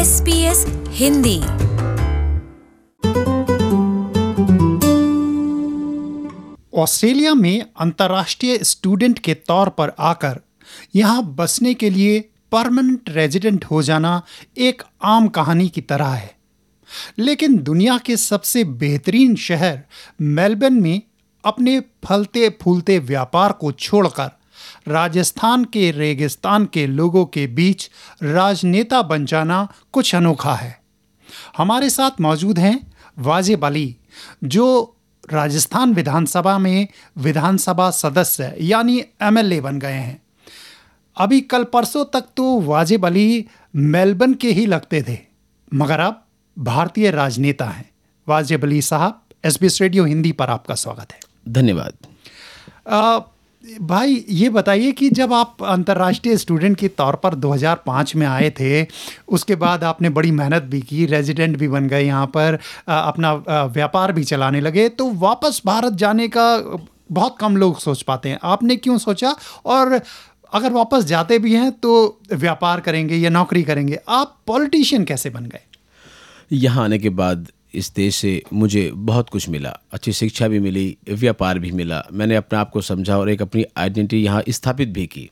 SBS Hindi. Australia में अंतर्राष्ट्रीय student के तौर पर आकर यहाँ बसने के लिए परमानेंट रेजिडेंट हो जाना एक आम कहानी की तरह है। लेकिन दुनिया के सबसे बेहतरीन शहर मेलबर्न में अपने फलते फूलते व्यापार को छोड़कर राजस्थान के रेगिस्तान के लोगों के बीच राजनेता बन जाना कुछ अनोखा है। हमारे साथ मौजूद हैं वाजिब अली, जो राजस्थान विधानसभा में विधानसभा सदस्य यानी MLA बन गए हैं। अभी कल परसों तक तो वाजिब अली मेलबर्न के ही लगते थे, मगर अब भारतीय राजनेता हैं। वाजिब अली साहब, SBS रेडियो हिंदी पर आपका स्वागत है। धन्यवाद। भाई ये बताइए कि जब आप अंतर्राष्ट्रीय स्टूडेंट के तौर पर 2005 में आए थे, उसके बाद आपने बड़ी मेहनत भी की, रेजिडेंट भी बन गए, यहाँ पर अपना व्यापार भी चलाने लगे, तो वापस भारत जाने का बहुत कम लोग सोच पाते हैं। आपने क्यों सोचा, और अगर वापस जाते भी हैं तो व्यापार करेंगे या नौकरी करेंगे? आप पॉलिटिशियन कैसे बन गए? यहाँ आने के बाद इस देश से मुझे बहुत कुछ मिला, अच्छी शिक्षा भी मिली, व्यापार भी मिला, मैंने अपने आप को समझा और एक अपनी आइडेंटिटी यहाँ स्थापित भी की।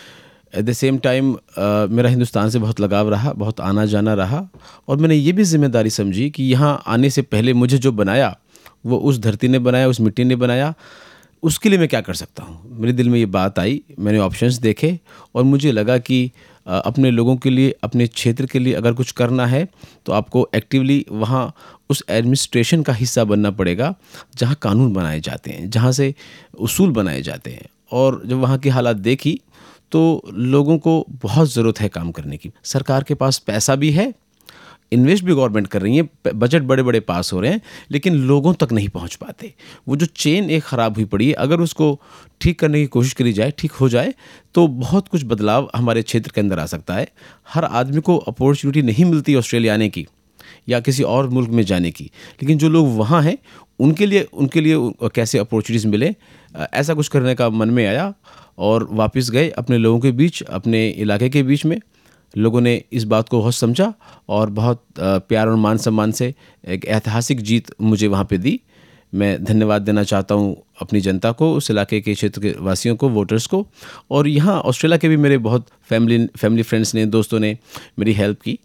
एट द सेम टाइम मेरा हिंदुस्तान से बहुत लगाव रहा, बहुत आना जाना रहा, और मैंने ये भी जिम्मेदारी समझी कि यहाँ आने से पहले मुझे जो बनाया वो उस धरती ने बनाया, उस मिट्टी ने बनाया, उसके लिए मैं क्या कर सकता हूँ। मेरे दिल में ये बात आई, मैंने ऑप्शंस देखे और मुझे लगा कि अपने लोगों के लिए, अपने क्षेत्र के लिए अगर कुछ करना है तो आपको एक्टिवली वहाँ उस एडमिनिस्ट्रेशन का हिस्सा बनना पड़ेगा जहाँ कानून बनाए जाते हैं, जहाँ से उसूल बनाए जाते हैं। और जब वहाँ की हालात देखी तो लोगों को बहुत ज़रूरत है काम करने की। सरकार के पास पैसा भी है, इन्वेस्ट भी गवर्नमेंट कर रही है, बजट बड़े बड़े पास हो रहे हैं, लेकिन लोगों तक नहीं पहुंच पाते। वो जो चेन एक ख़राब हुई पड़ी है, अगर उसको ठीक करने की कोशिश करी जाए, ठीक हो जाए, तो बहुत कुछ बदलाव हमारे क्षेत्र के अंदर आ सकता है। हर आदमी को अपॉर्चुनिटी नहीं मिलती ऑस्ट्रेलिया आने की या किसी और मुल्क में जाने की, लेकिन जो लोग वहाँ हैं उनके लिए कैसे अपॉर्चुनिटीज़ मिले, ऐसा कुछ करने का मन में आया और वापस गए अपने लोगों के बीच, अपने इलाके के बीच में। लोगों ने इस बात को बहुत समझा और बहुत प्यार और मान सम्मान से एक ऐतिहासिक जीत मुझे वहाँ पे दी। मैं धन्यवाद देना चाहता हूँ अपनी जनता को, उस इलाके के क्षेत्र के वासियों को, वोटर्स को, और यहाँ ऑस्ट्रेलिया के भी मेरे बहुत फैमिली फ्रेंड्स ने, दोस्तों ने मेरी हेल्प की,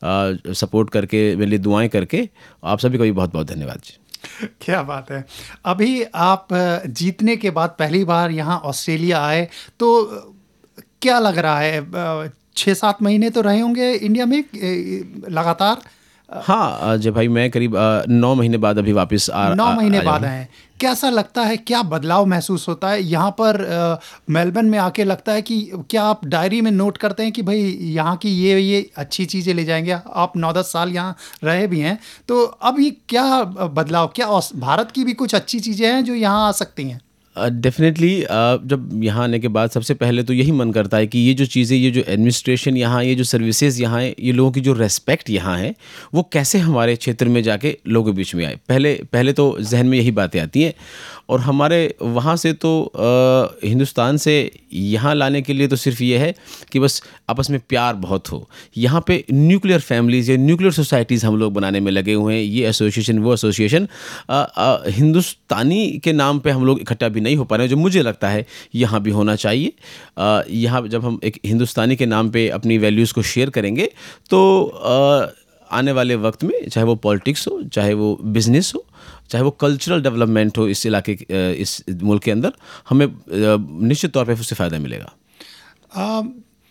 सपोर्ट करके, मेरे लिए दुआएं करके। आप सभी का भी बहुत बहुत धन्यवाद जी। क्या बात है। अभी आप जीतने के बाद पहली बार यहाँ ऑस्ट्रेलिया आए, तो क्या लग रहा है? 6-7 महीने तो रहे होंगे इंडिया में लगातार? हाँ जय भाई, मैं करीब 9 महीने बाद अभी वापस 9 महीने बाद आए। कैसा लगता है, क्या बदलाव महसूस होता है यहाँ पर? मेलबर्न में आके लगता है कि क्या आप डायरी में नोट करते हैं कि भाई यहाँ की ये अच्छी चीज़ें ले जाएंगे? आप 9-10 साल यहाँ रहे भी हैं, तो अभी क्या बदलाव, क्या भारत की भी कुछ अच्छी चीज़ें हैं जो यहाँ आ सकती हैं? डेफिनेटली जब यहाँ आने के बाद सबसे पहले तो यही मन करता है कि ये जो चीज़ें, ये जो एडमिनिस्ट्रेशन यहाँ, ये जो सर्विसेज यहाँ है, ये लोगों की जो रेस्पेक्ट यहाँ है, वो कैसे हमारे क्षेत्र में जाके लोगों के बीच में आए। पहले तो जहन में यही बातें आती हैं। और हमारे वहाँ से तो हिंदुस्तान से यहाँ लाने के लिए तो सिर्फ ये है कि बस आपस में प्यार बहुत हो। यहाँ पे न्यूक्लियर फैमिलीज़ या न्यूक्लियर सोसाइटीज़ हम लोग बनाने में लगे हुए हैं। ये एसोसिएशन, वो एसोसिएशन, हिंदुस्तानी के नाम पे हम लोग इकट्ठा भी नहीं हो पा रहे हैं, जो मुझे लगता है यहाँ भी होना चाहिए। यहाँ जब हम एक हिंदुस्तानी के नाम पे अपनी वैल्यूज़ को शेयर करेंगे तो आने वाले वक्त में, चाहे वो पॉलिटिक्स हो, चाहे वो बिजनेस हो, चाहे वो कल्चरल डेवलपमेंट हो, इस इलाके, इस मुल्क के अंदर हमें निश्चित तौर पे उससे फ़ायदा मिलेगा।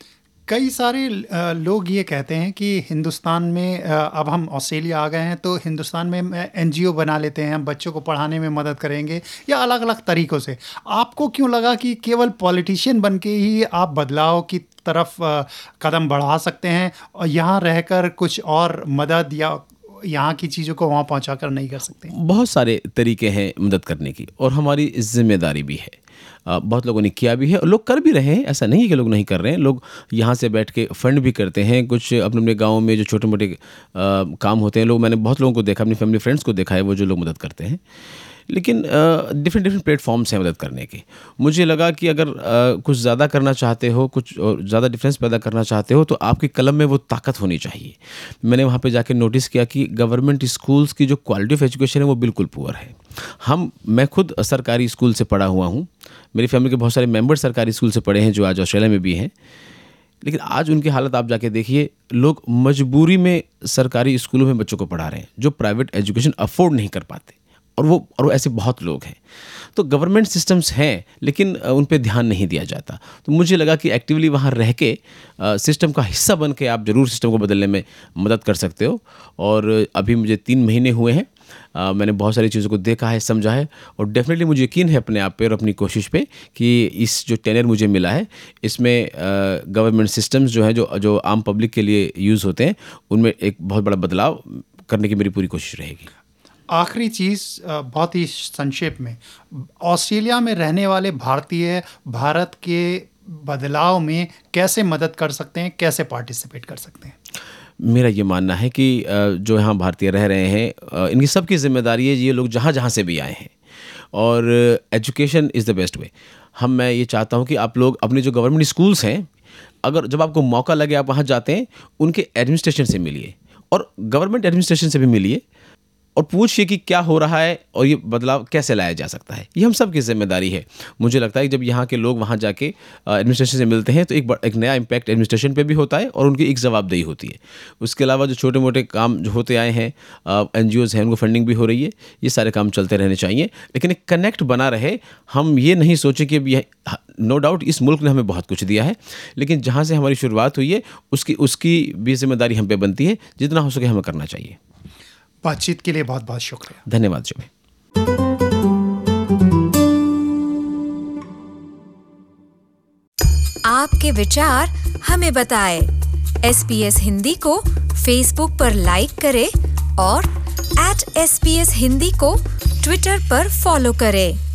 कई सारे लोग ये कहते हैं कि हिंदुस्तान में, अब हम ऑस्ट्रेलिया आ गए हैं तो हिंदुस्तान में NGO बना लेते हैं, हम बच्चों को पढ़ाने में मदद करेंगे, या अलग अलग तरीक़ों से। आपको क्यों लगा कि केवल पॉलिटिशियन बन के ही आप बदलाव की तरफ कदम बढ़ा सकते हैं और यहाँ रहकर कुछ और मदद या यहाँ की चीज़ों को वहाँ पहुँचा कर नहीं कर सकते? बहुत सारे तरीके हैं मदद करने की, और हमारी जिम्मेदारी भी है। बहुत लोगों ने किया भी है और लोग कर भी रहे हैं, ऐसा नहीं है कि लोग नहीं कर रहे हैं। लोग यहाँ से बैठ के फंड भी करते हैं, कुछ अपने अपने गाँव में जो छोटे मोटे काम होते हैं। मैंने बहुत लोगों को देखा, अपनी फैमिली फ्रेंड्स को देखा है, वो जो लोग मदद करते हैं। लेकिन डिफरेंट डिफरेंट प्लेटफॉर्म्स हैं मदद करने के। मुझे लगा कि अगर कुछ ज़्यादा करना चाहते हो, कुछ ज़्यादा डिफरेंस पैदा करना चाहते हो, तो आपकी कलम में वो ताकत होनी चाहिए। मैंने वहाँ पे जाके नोटिस किया कि गवर्नमेंट स्कूल्स की जो क्वालिटी ऑफ एजुकेशन है वो बिल्कुल पुअर है। मैं खुद सरकारी स्कूल से पढ़ा हुआ हूँ, मेरी फैमिली के बहुत सारे मेंबर्स सरकारी स्कूल से पढ़े हैं जो आज ऑस्ट्रेलिया में भी हैं, लेकिन आज उनकी हालत आप जाके देखिए, लोग मजबूरी में सरकारी स्कूलों में बच्चों को पढ़ा रहे हैं जो प्राइवेट एजुकेशन अफोर्ड नहीं कर पाते, और वो ऐसे बहुत लोग हैं। तो गवर्नमेंट सिस्टम्स हैं लेकिन उन पे ध्यान नहीं दिया जाता। तो मुझे लगा कि एक्टिवली वहाँ रह के सिस्टम का हिस्सा बन के आप ज़रूर सिस्टम को बदलने में मदद कर सकते हो। और अभी मुझे 3 महीने हुए हैं, मैंने बहुत सारी चीज़ों को देखा है, समझा है, और डेफिनेटली मुझे यकीन है अपने आप पे और अपनी कोशिश पे कि इस जो टेनर मुझे मिला है इसमें गवर्नमेंट सिस्टम्स जो है जो आम पब्लिक के लिए यूज़ होते हैं उनमें एक बहुत बड़ा बदलाव करने की मेरी पूरी कोशिश रहेगी। आखिरी चीज़ बहुत ही संक्षेप में, ऑस्ट्रेलिया में रहने वाले भारतीय भारत के बदलाव में कैसे मदद कर सकते हैं, कैसे पार्टिसिपेट कर सकते हैं? मेरा ये मानना है कि जो यहाँ भारतीय रह रहे हैं इनकी सबकी जिम्मेदारी है, ये लोग जहाँ जहाँ से भी आए हैं, और education is the best way. मैं ये चाहता हूँ कि आप लोग अपने जो गवर्नमेंट स्कूल्स हैं, अगर जब आपको मौका लगे आप वहाँ जाते हैं, उनके एडमिनिस्ट्रेशन से मिलिए और गवर्नमेंट एडमिनिस्ट्रेशन से भी मिलिए और पूछिए कि क्या हो रहा है और ये बदलाव कैसे लाया जा सकता है। ये हम सब की जिम्मेदारी है। मुझे लगता है कि जब यहाँ के लोग वहाँ जाके एडमिनिस्ट्रेशन से मिलते हैं तो एक नया इम्पैक्ट एडमिनिस्ट्रेशन पे भी होता है और उनकी एक जवाबदेही होती है। उसके अलावा जो छोटे मोटे काम जो होते आए हैं, NGOs हैं, उनको फंडिंग भी हो रही है, ये सारे काम चलते रहने चाहिए, लेकिन एक कनेक्ट बना रहे। हम ये नहीं सोचे कि अब नो डाउट इस मुल्क ने हमें बहुत कुछ दिया है, लेकिन जहाँ से हमारी शुरुआत हुई है उसकी भी जिम्मेदारी हम पे बनती है। जितना हो सके हमें करना चाहिए। बातचीत के लिए बहुत बहुत शुक्रिया। धन्यवाद जुबे। आपके विचार हमें बताएं। SBS हिंदी को फेसबुक पर लाइक करें और @SBS हिंदी को ट्विटर पर फॉलो करें।